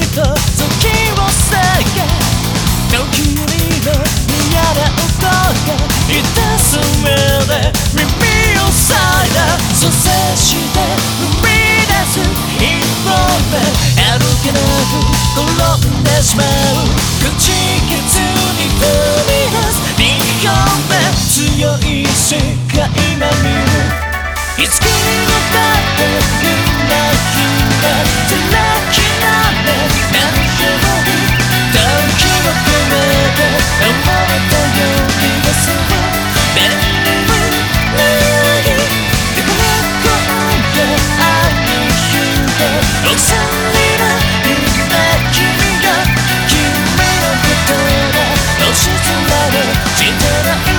と時をせが時よりの嫌な音が痛そうで耳を塞いだ蘇生して踏み出す一歩目歩けなく転んでしまう口傷に踏み出す二本目強い世界な見るいつかにもだってみんなひら辛きなめ何より時を込めて思えたようにがそう何にもないだから今夜会いに行こうさりな今君が君のことが押しつられしてない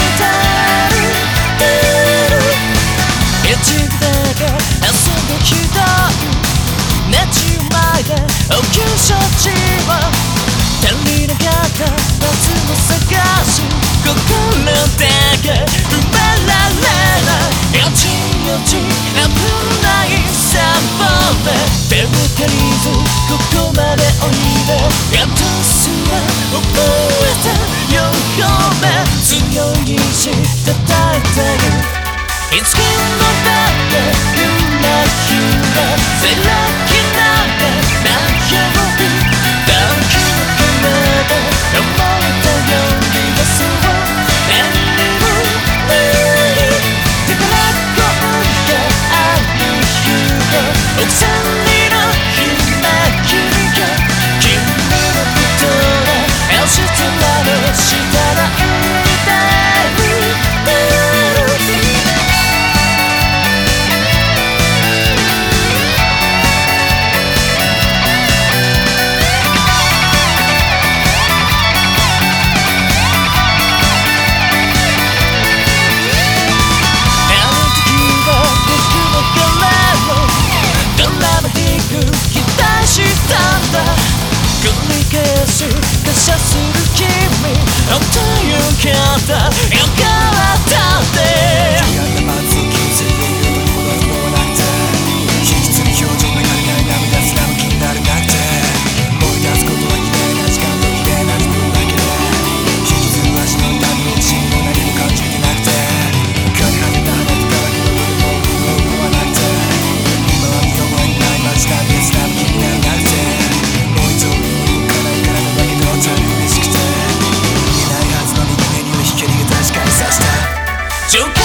一部だけ遊んできたねちまいで応急処置は足りなかったはずの探し心だけ埋められないよちよち危ない3本目手を借りずここまでおいでやっとすら覚えた4本目強い意志叩いてるいつかもだってみんなひらせらきなめ何より時を込めて思えたようにがそう何にもないだから今夜会いに行こう奥さんにの今君が君のことが押しつられしたらいいだ繰り返し感謝する君本当よかったよかったって嫌なまず気づいているところもなくて引きつる表情が足りない涙すらも気になるなくて思い出すことは綺麗な時間と綺麗な自分だけで引きずる足の痛みをしも何も感じてなくて枯れ果てた花と乾きの夜も思わなくて今は見覚えない街なんですらも気になるなくてもう一度状況